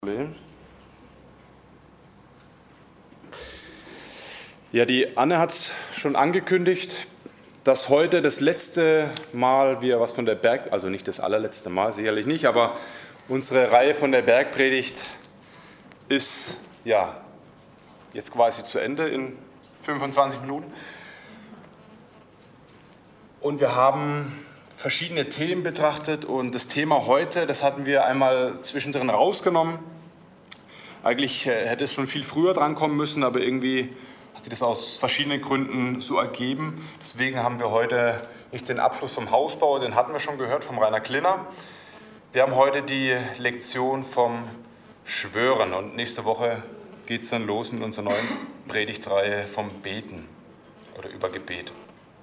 Ja, die Anne hat schon angekündigt, dass heute das letzte Mal wir was von der also nicht das allerletzte Mal, sicherlich nicht, aber unsere Reihe von der Bergpredigt ist ja jetzt quasi zu Ende in 25 Minuten. Und wir haben verschiedene Themen betrachtet und das Thema heute, das hatten wir einmal zwischendrin rausgenommen. Eigentlich hätte es schon viel früher drankommen müssen, aber irgendwie hat sich das aus verschiedenen Gründen so ergeben. Deswegen haben wir heute nicht den Abschluss vom Hausbau, den hatten wir schon gehört, vom Rainer Klinner. Wir haben heute die Lektion vom Schwören und nächste Woche geht es dann los mit unserer neuen Predigtreihe vom Beten oder über Gebet.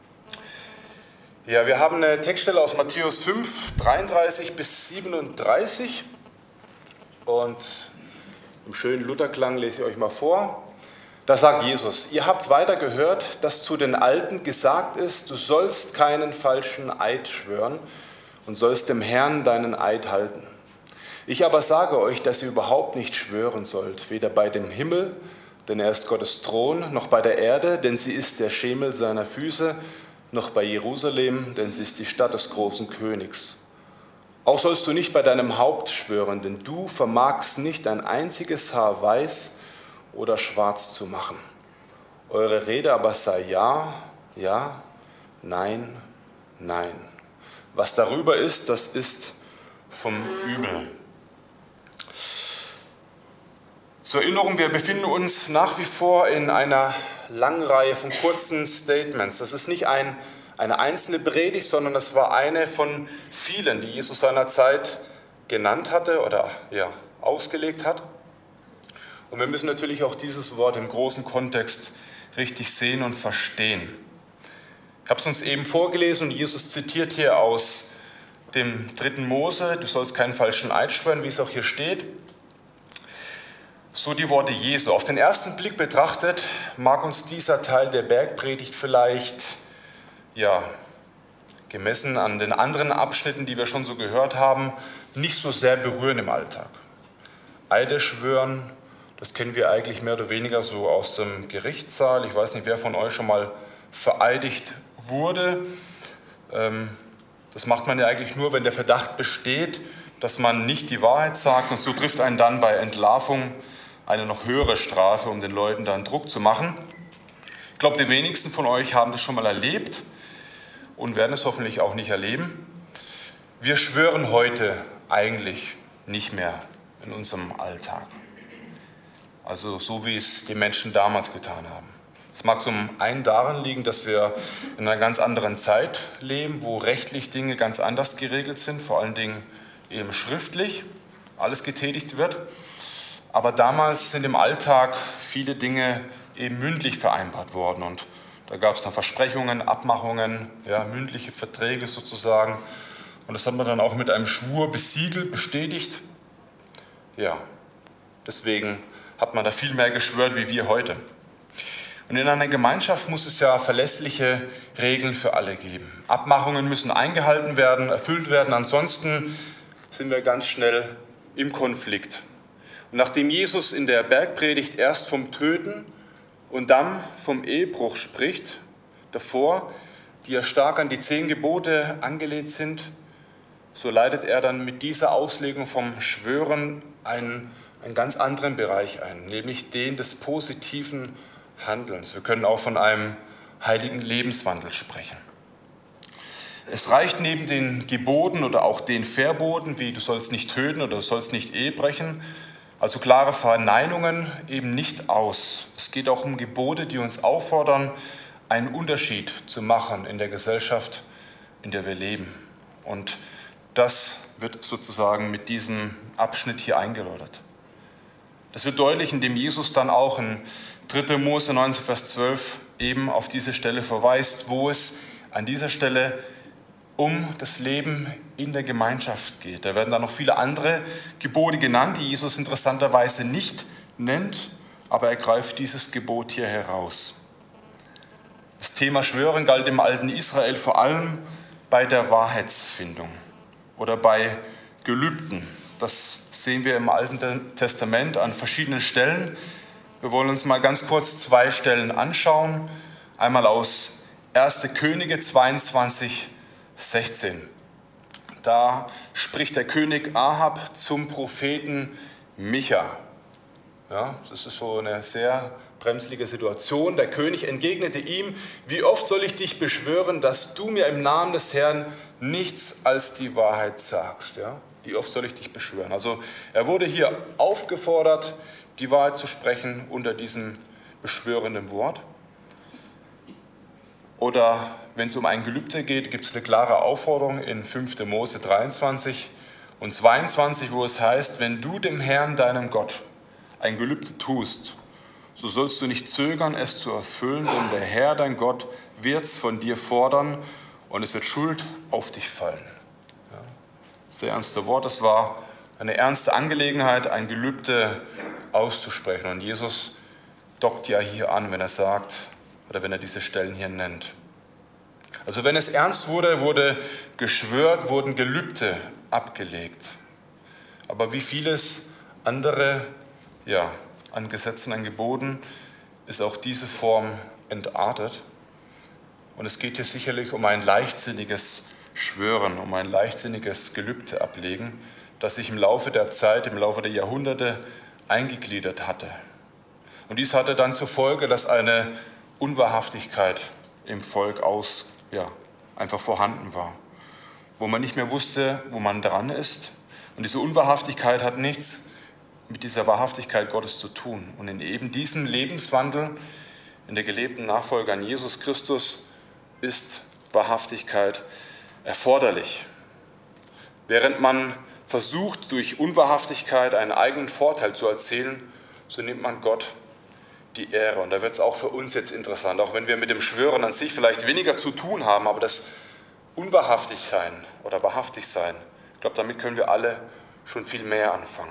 Ja, wir haben eine Textstelle aus Matthäus 5, 33 bis 37 und im schönen Lutherklang lese ich euch mal vor. Da sagt Jesus: Ihr habt weiter gehört, dass zu den Alten gesagt ist, du sollst keinen falschen Eid schwören und sollst dem Herrn deinen Eid halten. Ich aber sage euch, dass ihr überhaupt nicht schwören sollt, weder bei dem Himmel, denn er ist Gottes Thron, noch bei der Erde, denn sie ist der Schemel seiner Füße, noch bei Jerusalem, denn sie ist die Stadt des großen Königs. Auch sollst du nicht bei deinem Haupt schwören, denn du vermagst nicht ein einziges Haar weiß oder schwarz zu machen. Eure Rede aber sei ja, ja, nein, nein. Was darüber ist, das ist vom Übel. Zur Erinnerung, wir befinden uns nach wie vor in einer langen Reihe von kurzen Statements. Das ist nicht eine einzelne Predigt, sondern es war eine von vielen, die Jesus seinerzeit genannt hatte oder ausgelegt hat. Und wir müssen natürlich auch dieses Wort im großen Kontext richtig sehen und verstehen. Ich habe es uns eben vorgelesen und Jesus zitiert hier aus dem 3. Mose, du sollst keinen falschen Eid schwören, wie es auch hier steht. So die Worte Jesu. Auf den ersten Blick betrachtet mag uns dieser Teil der Bergpredigt vielleicht, gemessen an den anderen Abschnitten, die wir schon so gehört haben, nicht so sehr berühren im Alltag. Eide schwören, das kennen wir eigentlich mehr oder weniger so aus dem Gerichtssaal. Ich weiß nicht, wer von euch schon mal vereidigt wurde. Das macht man ja eigentlich nur, wenn der Verdacht besteht, dass man nicht die Wahrheit sagt. Und so trifft einen dann bei Entlarvung eine noch höhere Strafe, um den Leuten dann Druck zu machen. Ich glaube, die wenigsten von euch haben das schon mal erlebt und werden es hoffentlich auch nicht erleben. Wir schwören heute eigentlich nicht mehr in unserem Alltag. Also so, wie es die Menschen damals getan haben. Es mag zum einen daran liegen, dass wir in einer ganz anderen Zeit leben, wo rechtlich Dinge ganz anders geregelt sind, vor allen Dingen eben schriftlich alles getätigt wird. Aber damals sind im Alltag viele Dinge eben mündlich vereinbart worden und da gab es dann Versprechungen, Abmachungen, mündliche Verträge sozusagen und das hat man dann auch mit einem Schwur besiegelt, bestätigt. Ja, deswegen hat man da viel mehr geschwört wie wir heute. Und in einer Gemeinschaft muss es ja verlässliche Regeln für alle geben. Abmachungen müssen eingehalten werden, erfüllt werden, ansonsten sind wir ganz schnell im Konflikt. Und nachdem Jesus in der Bergpredigt erst vom Töten und dann vom Ehebruch spricht, davor, die ja stark an die 10 Gebote angelehnt sind, so leitet er dann mit dieser Auslegung vom Schwören einen ganz anderen Bereich ein, nämlich den des positiven Handelns. Wir können auch von einem heiligen Lebenswandel sprechen. Es reicht neben den Geboten oder auch den Verboten, wie du sollst nicht töten oder du sollst nicht Ehe brechen, also klare Verneinungen eben nicht aus. Es geht auch um Gebote, die uns auffordern, einen Unterschied zu machen in der Gesellschaft, in der wir leben. Und das wird sozusagen mit diesem Abschnitt hier eingeläutert. Das wird deutlich, indem Jesus dann auch in 3. Mose 19, Vers 12 eben auf diese Stelle verweist, wo es an dieser Stelle um das Leben in der Gemeinschaft geht. Da werden dann noch viele andere Gebote genannt, die Jesus interessanterweise nicht nennt, aber er greift dieses Gebot hier heraus. Das Thema Schwören galt im alten Israel vor allem bei der Wahrheitsfindung oder bei Gelübden. Das sehen wir im Alten Testament an verschiedenen Stellen. Wir wollen uns mal ganz kurz 2 Stellen anschauen. Einmal aus 1. Könige 22, 16. Da spricht der König Ahab zum Propheten Micha. Ja, das ist so eine sehr bremslige Situation. Der König entgegnete ihm: Wie oft soll ich dich beschwören, dass du mir im Namen des Herrn nichts als die Wahrheit sagst? Ja? Wie oft soll ich dich beschwören? Also er wurde hier aufgefordert, die Wahrheit zu sprechen unter diesem beschwörenden Wort. Oder wenn es um ein Gelübde geht, gibt es eine klare Aufforderung in 5. Mose 23 und 22, wo es heißt: Wenn du dem Herrn, deinem Gott, ein Gelübde tust, so sollst du nicht zögern, es zu erfüllen, denn der Herr, dein Gott, wird es von dir fordern und es wird Schuld auf dich fallen. Ja, sehr ernste Wort. Das war eine ernste Angelegenheit, ein Gelübde auszusprechen. Und Jesus dockt ja hier an, wenn er sagt, oder wenn er diese Stellen hier nennt. Also wenn es ernst wurde, wurde geschwört, wurden Gelübde abgelegt. Aber wie vieles andere, ja, an Gesetzen, an Geboten, ist auch diese Form entartet. Und es geht hier sicherlich um ein leichtsinniges Schwören, um ein leichtsinniges Gelübde ablegen, das sich im Laufe der Zeit, im Laufe der Jahrhunderte eingegliedert hatte. Und dies hatte dann zur Folge, dass eine Unwahrhaftigkeit im Volk einfach vorhanden war, wo man nicht mehr wusste, wo man dran ist. Und diese Unwahrhaftigkeit hat nichts mit dieser Wahrhaftigkeit Gottes zu tun. Und in eben diesem Lebenswandel, in der gelebten Nachfolge an Jesus Christus, ist Wahrhaftigkeit erforderlich. Während man versucht, durch Unwahrhaftigkeit einen eigenen Vorteil zu erzielen, so nimmt man Gott die Ehre. Und da wird es auch für uns jetzt interessant, auch wenn wir mit dem Schwören an sich vielleicht weniger zu tun haben, aber das Unwahrhaftigsein oder Wahrhaftigsein, ich glaube, damit können wir alle schon viel mehr anfangen.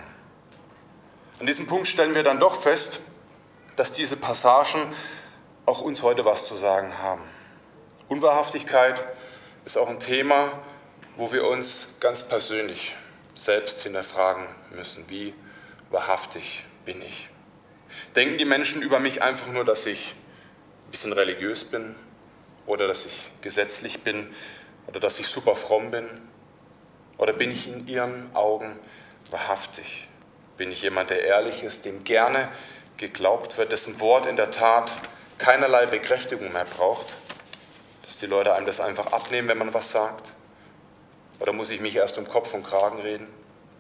An diesem Punkt stellen wir dann doch fest, dass diese Passagen auch uns heute was zu sagen haben. Unwahrhaftigkeit ist auch ein Thema, wo wir uns ganz persönlich selbst hinterfragen müssen. Wie wahrhaftig bin ich? Denken die Menschen über mich einfach nur, dass ich ein bisschen religiös bin oder dass ich gesetzlich bin oder dass ich super fromm bin? Oder bin ich in ihren Augen wahrhaftig? Bin ich jemand, der ehrlich ist, dem gerne geglaubt wird, dessen Wort in der Tat keinerlei Bekräftigung mehr braucht? Dass die Leute einem das einfach abnehmen, wenn man was sagt? Oder muss ich mich erst um Kopf und Kragen reden?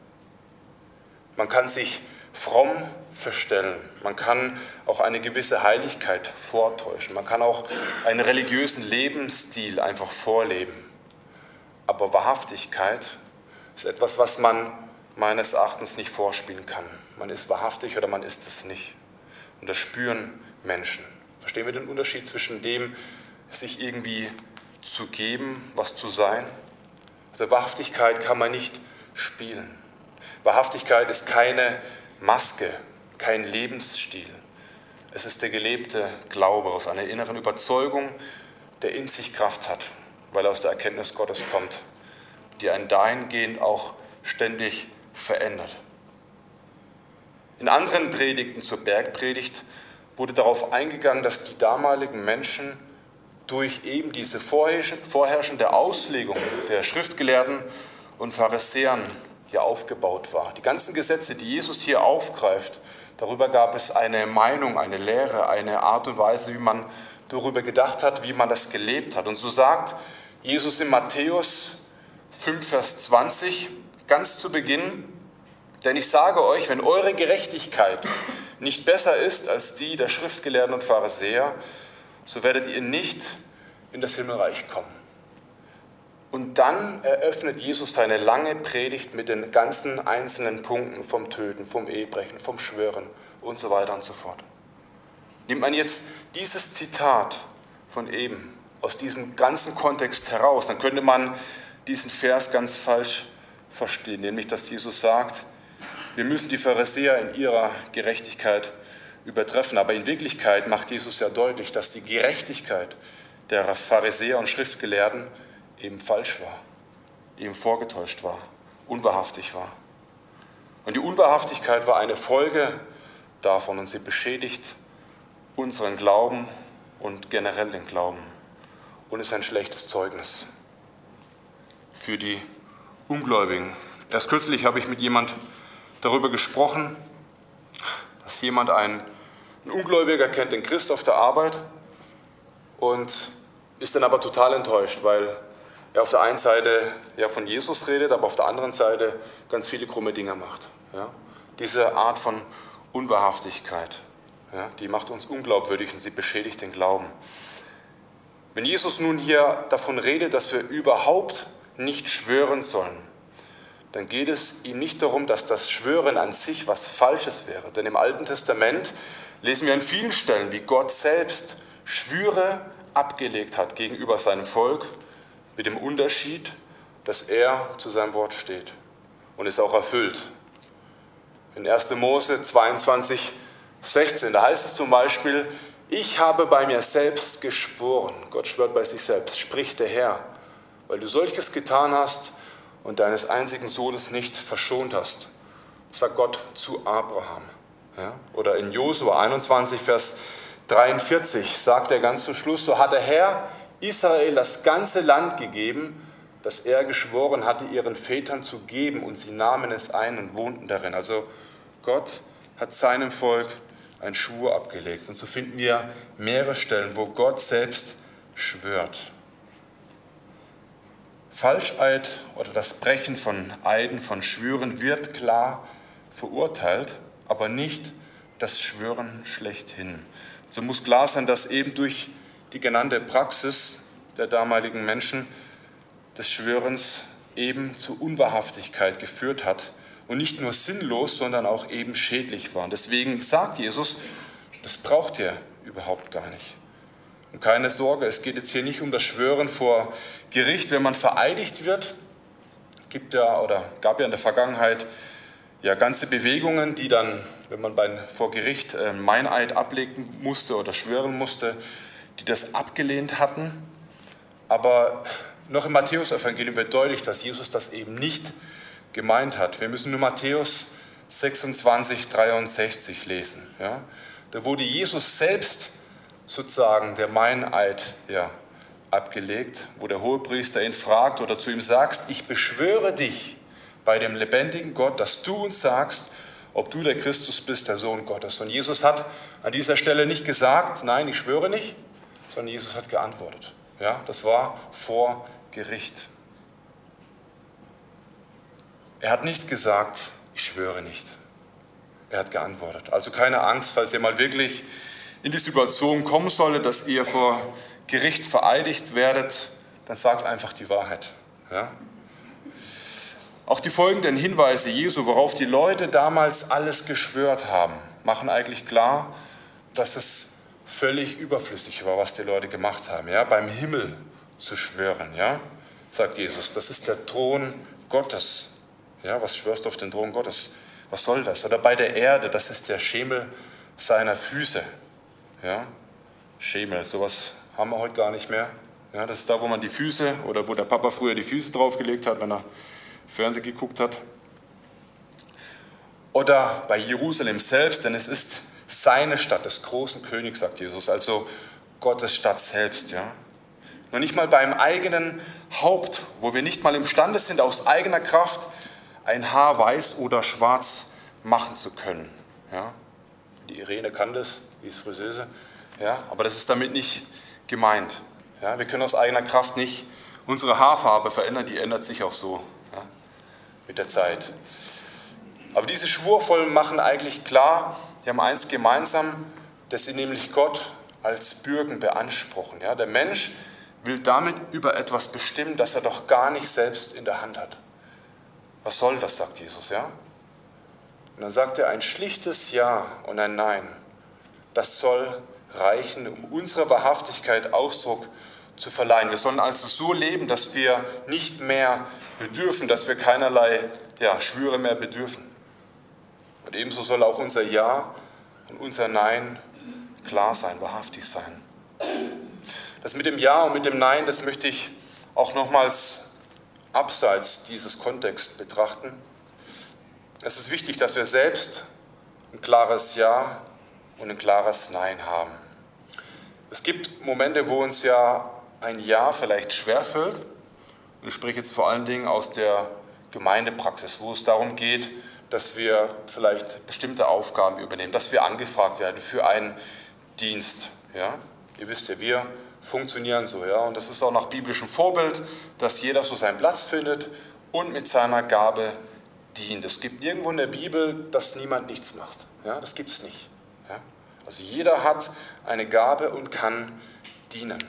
Man kann sich fromm verstellen. Man kann auch eine gewisse Heiligkeit vortäuschen. Man kann auch einen religiösen Lebensstil einfach vorleben. Aber Wahrhaftigkeit ist etwas, was man meines Erachtens nicht vorspielen kann. Man ist wahrhaftig oder man ist es nicht. Und das spüren Menschen. Verstehen wir den Unterschied zwischen dem, sich irgendwie zu geben, was zu sein? Also Wahrhaftigkeit kann man nicht spielen. Wahrhaftigkeit ist keine Maske, kein Lebensstil. Es ist der gelebte Glaube aus einer inneren Überzeugung, der in sich Kraft hat, weil er aus der Erkenntnis Gottes kommt, die einen dahingehend auch ständig verändert. In anderen Predigten zur Bergpredigt wurde darauf eingegangen, dass die damaligen Menschen durch eben diese vorherrschende Auslegung der Schriftgelehrten und Pharisäern hier aufgebaut war. Die ganzen Gesetze, die Jesus hier aufgreift, darüber gab es eine Meinung, eine Lehre, eine Art und Weise, wie man darüber gedacht hat, wie man das gelebt hat. Und so sagt Jesus in Matthäus 5, Vers 20, ganz zu Beginn: Denn ich sage euch, wenn eure Gerechtigkeit nicht besser ist als die der Schriftgelehrten und Pharisäer, so werdet ihr nicht in das Himmelreich kommen. Und dann eröffnet Jesus seine lange Predigt mit den ganzen einzelnen Punkten vom Töten, vom Ehebrechen, vom Schwören und so weiter und so fort. Nimmt man jetzt dieses Zitat von eben aus diesem ganzen Kontext heraus, dann könnte man diesen Vers ganz falsch verstehen, nämlich dass Jesus sagt, wir müssen die Pharisäer in ihrer Gerechtigkeit übertreffen. Aber in Wirklichkeit macht Jesus ja deutlich, dass die Gerechtigkeit der Pharisäer und Schriftgelehrten eben falsch war, eben vorgetäuscht war, unwahrhaftig war. Und die Unwahrhaftigkeit war eine Folge davon und sie beschädigt unseren Glauben und generell den Glauben und ist ein schlechtes Zeugnis für die Ungläubigen. Erst kürzlich habe ich mit jemand darüber gesprochen, dass jemand ein Ungläubiger kennt den Christ auf der Arbeit und ist dann aber total enttäuscht, weil er auf der einen Seite ja von Jesus redet, aber auf der anderen Seite ganz viele krumme Dinge macht. Ja? Diese Art von Unwahrhaftigkeit, ja, die macht uns unglaubwürdig und sie beschädigt den Glauben. Wenn Jesus nun hier davon redet, dass wir überhaupt nicht schwören sollen, dann geht es ihm nicht darum, dass das Schwören an sich was Falsches wäre. Denn im Alten Testament lesen wir an vielen Stellen, wie Gott selbst Schwüre abgelegt hat gegenüber seinem Volk, mit dem Unterschied, dass er zu seinem Wort steht und es auch erfüllt. In 1. Mose 22, 16, da heißt es zum Beispiel, ich habe bei mir selbst geschworen, Gott schwört bei sich selbst, spricht der Herr, weil du solches getan hast und deines einzigen Sohnes nicht verschont hast, sagt Gott zu Abraham. Ja? Oder in Josua 21, Vers 43 sagt er ganz zum Schluss, so hat der Herr Israel das ganze Land gegeben, das er geschworen hatte, ihren Vätern zu geben, und sie nahmen es ein und wohnten darin. Also Gott hat seinem Volk einen Schwur abgelegt. Und so finden wir mehrere Stellen, wo Gott selbst schwört. Falscheid oder das Brechen von Eiden, von Schwüren wird klar verurteilt, aber nicht das Schwören schlechthin. So muss klar sein, dass eben durch die genannte Praxis der damaligen Menschen des Schwörens eben zu Unwahrhaftigkeit geführt hat und nicht nur sinnlos, sondern auch eben schädlich war. Und deswegen sagt Jesus, das braucht ihr überhaupt gar nicht. Und keine Sorge, es geht jetzt hier nicht um das Schwören vor Gericht. Wenn man vereidigt wird, gab ja in der Vergangenheit ja ganze Bewegungen, die dann, wenn man vor Gericht Meineid ablegen musste oder schwören musste, die das abgelehnt hatten. Aber noch im Matthäus-Evangelium wird deutlich, dass Jesus das eben nicht gemeint hat. Wir müssen nur Matthäus 26, 63 lesen. Ja? Da wurde Jesus selbst sozusagen der Meineid abgelegt, wo der Hohepriester ihn fragt oder zu ihm sagt, ich beschwöre dich bei dem lebendigen Gott, dass du uns sagst, ob du der Christus bist, der Sohn Gottes. Und Jesus hat an dieser Stelle nicht gesagt, nein, ich schwöre nicht, sondern Jesus hat geantwortet. Ja, das war vor Gericht. Er hat nicht gesagt, ich schwöre nicht. Er hat geantwortet. Also keine Angst, falls ihr mal wirklich in die Situation kommen sollte, dass ihr vor Gericht vereidigt werdet, dann sagt einfach die Wahrheit. Ja? Auch die folgenden Hinweise Jesu, worauf die Leute damals alles geschwört haben, machen eigentlich klar, dass es völlig überflüssig war, was die Leute gemacht haben. Ja? Beim Himmel zu schwören, ja? Sagt Jesus, das ist der Thron Gottes. Ja, was schwörst du auf den Thron Gottes? Was soll das? Oder bei der Erde, das ist der Schemel seiner Füße. Ja? Schemel, sowas haben wir heute gar nicht mehr. Ja, das ist da, wo man die Füße oder wo der Papa früher die Füße draufgelegt hat, wenn er Fernsehen geguckt hat. Oder bei Jerusalem selbst, denn es ist seine Stadt, des großen Königs, sagt Jesus, also Gottes Stadt selbst. Ja? Noch nicht mal beim eigenen Haupt, wo wir nicht mal imstande sind, aus eigener Kraft ein Haar weiß oder schwarz machen zu können. Ja? Die Irene kann das, die ist Friseuse, ja? Aber das ist damit nicht gemeint. Ja? Wir können aus eigener Kraft nicht unsere Haarfarbe verändern, die ändert sich auch so, ja? Mit der Zeit. Aber diese Schwurvollen machen eigentlich klar, die haben eins gemeinsam, dass sie nämlich Gott als Bürgen beanspruchen. Ja? Der Mensch will damit über etwas bestimmen, das er doch gar nicht selbst in der Hand hat. Was soll das, sagt Jesus, ja? Und dann sagt er, ein schlichtes Ja und ein Nein, das soll reichen, um unserer Wahrhaftigkeit Ausdruck zu verleihen. Wir sollen also so leben, dass wir nicht mehr bedürfen, dass wir keinerlei Schwüre mehr bedürfen. Und ebenso soll auch unser Ja und unser Nein klar sein, wahrhaftig sein. Das mit dem Ja und mit dem Nein, das möchte ich auch nochmals abseits dieses Kontexts betrachten. Es ist wichtig, dass wir selbst ein klares Ja und ein klares Nein haben. Es gibt Momente, wo uns ja ein Ja vielleicht schwerfällt. Ich spreche jetzt vor allen Dingen aus der Gemeindepraxis, wo es darum geht, dass wir vielleicht bestimmte Aufgaben übernehmen, dass wir angefragt werden für einen Dienst. Ja? Ihr wisst ja, wir funktionieren so. Ja? Und das ist auch nach biblischem Vorbild, dass jeder so seinen Platz findet und mit seiner Gabe dient. Es gibt nirgendwo in der Bibel, dass niemand nichts macht. Ja? Das gibt es nicht. Ja? Also jeder hat eine Gabe und kann dienen.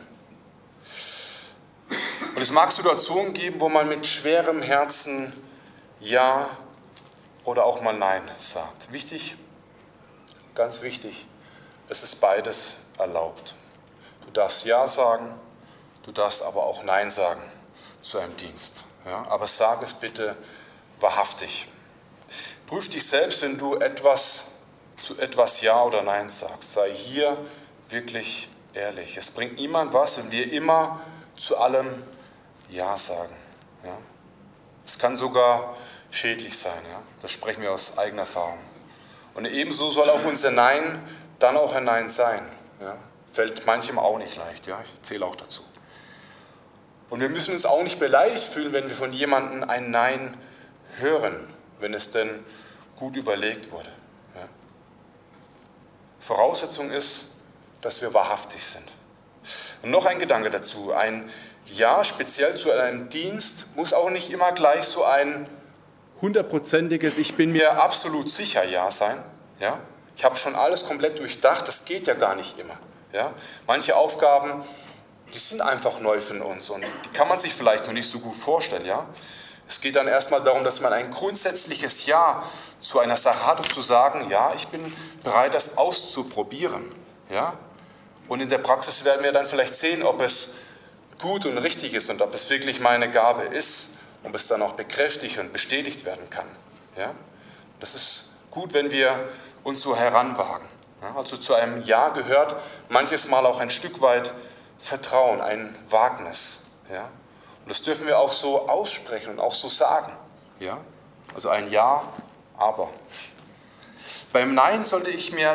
Und es mag Situationen geben, wo man mit schwerem Herzen Ja oder auch mal Nein sagt. Wichtig, ganz wichtig, es ist beides erlaubt. Du darfst Ja sagen, du darfst aber auch Nein sagen zu einem Dienst. Ja? Aber sag es bitte wahrhaftig. Prüf dich selbst, wenn du zu etwas Ja oder Nein sagst. Sei hier wirklich ehrlich. Es bringt niemand was, wenn wir immer zu allem Ja sagen. Ja? Es kann sogar schädlich sein. Ja? Das sprechen wir aus eigener Erfahrung. Und ebenso soll auch unser Nein dann auch ein Nein sein. Ja? Fällt manchem auch nicht leicht. Ja? Ich zähle auch dazu. Und wir müssen uns auch nicht beleidigt fühlen, wenn wir von jemandem ein Nein hören, wenn es denn gut überlegt wurde. Ja? Voraussetzung ist, dass wir wahrhaftig sind. Und noch ein Gedanke dazu. Ein Ja, speziell zu einem Dienst, muss auch nicht immer gleich so ein hundertprozentiges, ich bin mir absolut sicher Ja sein. Ja? Ich habe schon alles komplett durchdacht, das geht ja gar nicht immer. Ja? Manche Aufgaben, die sind einfach neu für uns und die kann man sich vielleicht noch nicht so gut vorstellen. Ja? Es geht dann erstmal darum, dass man ein grundsätzliches Ja zu einer Sache hat, um zu sagen, ja, ich bin bereit, das auszuprobieren. Ja? Und in der Praxis werden wir dann vielleicht sehen, ob es gut und richtig ist und ob es wirklich meine Gabe ist, ob es dann auch bekräftigt und bestätigt werden kann. Ja? Das ist gut, wenn wir uns so heranwagen. Ja? Also zu einem Ja gehört manches Mal auch ein Stück weit Vertrauen, ein Wagnis. Ja? Und das dürfen wir auch so aussprechen und auch so sagen. Ja? Also ein Ja, aber. Beim Nein sollte ich mir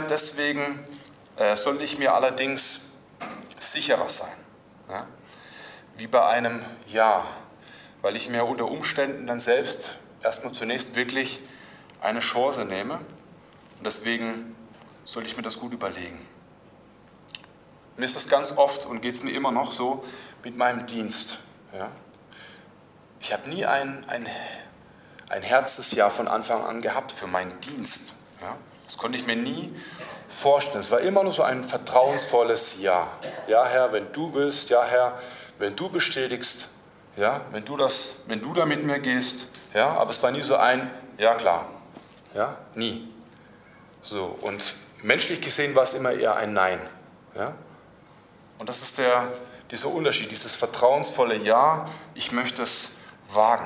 allerdings sicherer sein. Ja? Wie bei einem Ja, weil ich mir unter Umständen dann selbst erstmal zunächst wirklich eine Chance nehme und deswegen sollte ich mir das gut überlegen. Mir ist das ganz oft und geht es mir immer noch so mit meinem Dienst. Ja? Ich habe nie ein Herzensja von Anfang an gehabt für meinen Dienst. Ja? Das konnte ich mir nie vorstellen. Es war immer nur so ein vertrauensvolles Ja. Ja, Herr, wenn du willst, ja, Herr, wenn du bestätigst, ja, wenn du da mit mir gehst, ja, aber es war nie so ein, ja klar, ja, nie. So, und menschlich gesehen war es immer eher ein Nein, ja. Und das ist dieser Unterschied, dieses vertrauensvolle Ja, ich möchte es wagen.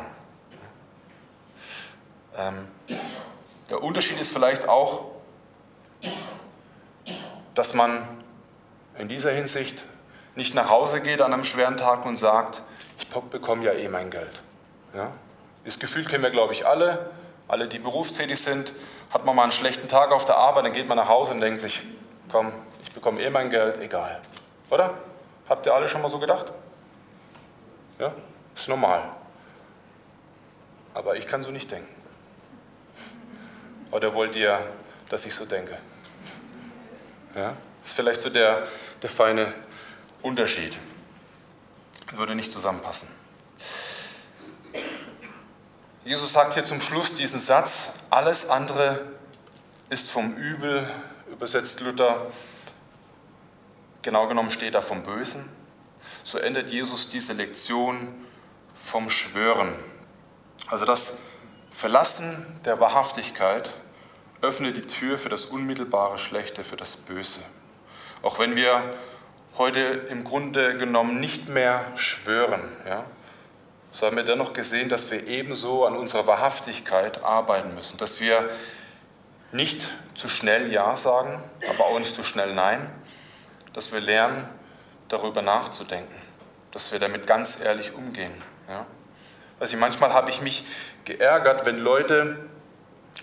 Der Unterschied ist vielleicht auch, dass man in dieser Hinsicht nicht nach Hause geht an einem schweren Tag und sagt, ich bekomme ja eh mein Geld. Ja? Das Gefühl kennen wir, glaube ich, alle, die berufstätig sind, hat man mal einen schlechten Tag auf der Arbeit, dann geht man nach Hause und denkt sich, komm, ich bekomme eh mein Geld, egal. Oder? Habt ihr alle schon mal so gedacht? Ja? Ist normal. Aber ich kann so nicht denken. Oder wollt ihr, dass ich so denke? Ja? Das ist vielleicht so der feine Unterschied. Würde nicht zusammenpassen. Jesus sagt hier zum Schluss diesen Satz, alles andere ist vom Übel, übersetzt Luther, genau genommen steht da vom Bösen. So endet Jesus diese Lektion vom Schwören. Also das Verlassen der Wahrhaftigkeit öffnet die Tür für das unmittelbare Schlechte, für das Böse. Auch wenn wir heute im Grunde genommen nicht mehr schwören, ja, so haben wir dennoch gesehen, dass wir ebenso an unserer Wahrhaftigkeit arbeiten müssen, dass wir nicht zu schnell Ja sagen, aber auch nicht zu schnell Nein, dass wir lernen, darüber nachzudenken, dass wir damit ganz ehrlich umgehen. Ja. Also manchmal habe ich mich geärgert, wenn Leute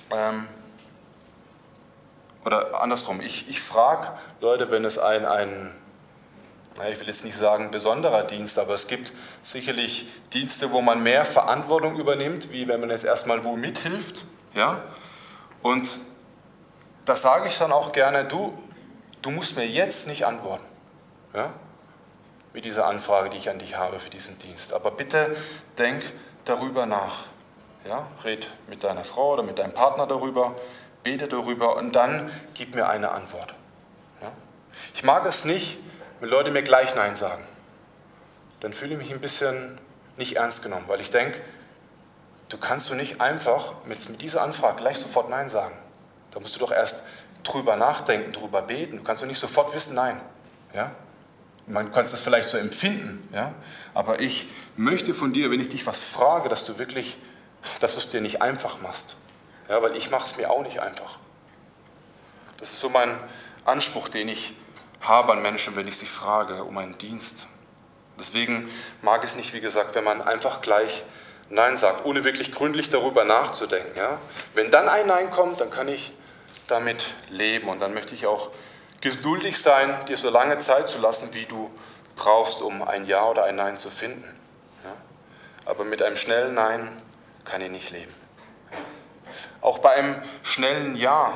Oder andersrum, ich frage Leute, wenn es ich will jetzt nicht sagen besonderer Dienst, aber es gibt sicherlich Dienste, wo man mehr Verantwortung übernimmt, wie wenn man jetzt erstmal wo mithilft. Ja? Und da sage ich dann auch gerne, du musst mir jetzt nicht antworten, ja? Mit dieser Anfrage, die ich an dich habe für diesen Dienst. Aber bitte denk darüber nach. Ja? Red mit deiner Frau oder mit deinem Partner darüber, bete darüber und dann gib mir eine Antwort. Ja? Ich mag es nicht, wenn Leute mir gleich Nein sagen. Dann fühle ich mich ein bisschen nicht ernst genommen, weil ich denke, du kannst nicht einfach mit dieser Anfrage gleich sofort Nein sagen. Da musst du doch erst drüber nachdenken, drüber beten. Du kannst doch nicht sofort wissen, nein. Ja? Man kann es vielleicht so empfinden, ja? Aber ich möchte von dir, wenn ich dich was frage, dass du es dir nicht einfach machst. Ja, weil ich mache es mir auch nicht einfach. Das ist so mein Anspruch, den ich habe an Menschen, wenn ich sie frage um einen Dienst. Deswegen mag ich es nicht, wie gesagt, wenn man einfach gleich Nein sagt, ohne wirklich gründlich darüber nachzudenken. Ja? Wenn dann ein Nein kommt, dann kann ich damit leben und dann möchte ich auch geduldig sein, dir so lange Zeit zu lassen, wie du brauchst, um ein Ja oder ein Nein zu finden. Ja? Aber mit einem schnellen Nein kann ich nicht leben. Ja? Auch bei einem schnellen Ja,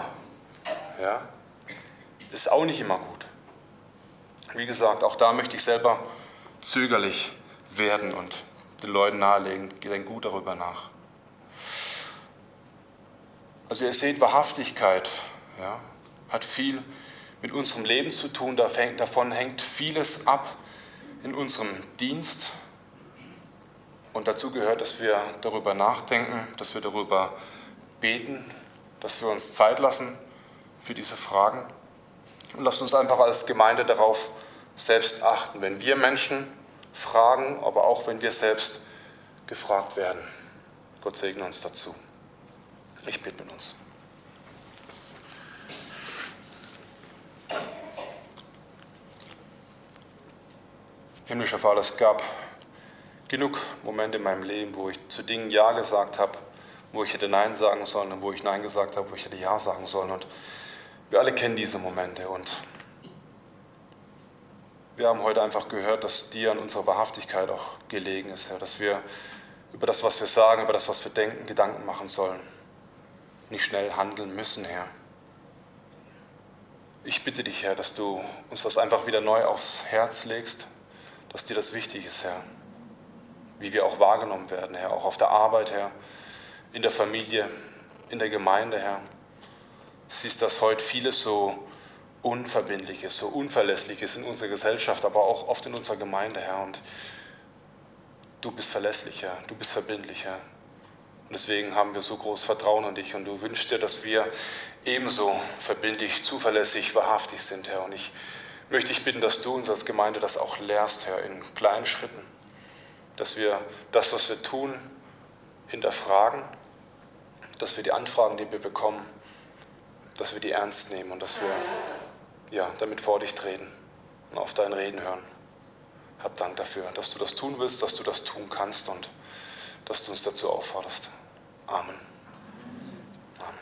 ist auch nicht immer gut. Wie gesagt, auch da möchte ich selber zögerlich werden und den Leuten nahelegen, denk gut darüber nach. Also ihr seht, Wahrhaftigkeit hat viel mit unserem Leben zu tun, davon hängt vieles ab in unserem Dienst. Und dazu gehört, dass wir darüber nachdenken, dass wir darüber beten, dass wir uns Zeit lassen für diese Fragen. Und lasst uns einfach als Gemeinde darauf selbst achten, wenn wir Menschen fragen, aber auch wenn wir selbst gefragt werden. Gott segne uns dazu. Ich bete mit uns. Himmlischer Vater, es gab genug Momente in meinem Leben, wo ich zu Dingen Ja gesagt habe, wo ich hätte Nein sagen sollen und wo ich Nein gesagt habe, wo ich hätte Ja sagen sollen. Und wir alle kennen diese Momente und wir haben heute einfach gehört, dass dir an unserer Wahrhaftigkeit auch gelegen ist, Herr, dass wir über das, was wir sagen, über das, was wir denken, Gedanken machen sollen, nicht schnell handeln müssen, Herr. Ich bitte dich, Herr, dass du uns das einfach wieder neu aufs Herz legst, dass dir das wichtig ist, Herr, wie wir auch wahrgenommen werden, Herr, auch auf der Arbeit, Herr, in der Familie, in der Gemeinde, Herr. Du siehst, dass heute vieles so Unverbindliches, so Unverlässliches in unserer Gesellschaft, aber auch oft in unserer Gemeinde, Herr. Und du bist verlässlich, Herr, du bist verbindlich, Herr. Und deswegen haben wir so großes Vertrauen in dich und du wünschst dir, dass wir ebenso verbindlich, zuverlässig, wahrhaftig sind, Herr. Und ich möchte dich bitten, dass du uns als Gemeinde das auch lehrst, Herr, in kleinen Schritten, dass wir das, was wir tun, hinterfragen, dass wir die Anfragen, die wir bekommen, dass wir die ernst nehmen und dass wir damit vor dich treten und auf dein Reden hören. Hab Dank dafür, dass du das tun willst, dass du das tun kannst und dass du uns dazu aufforderst. Amen.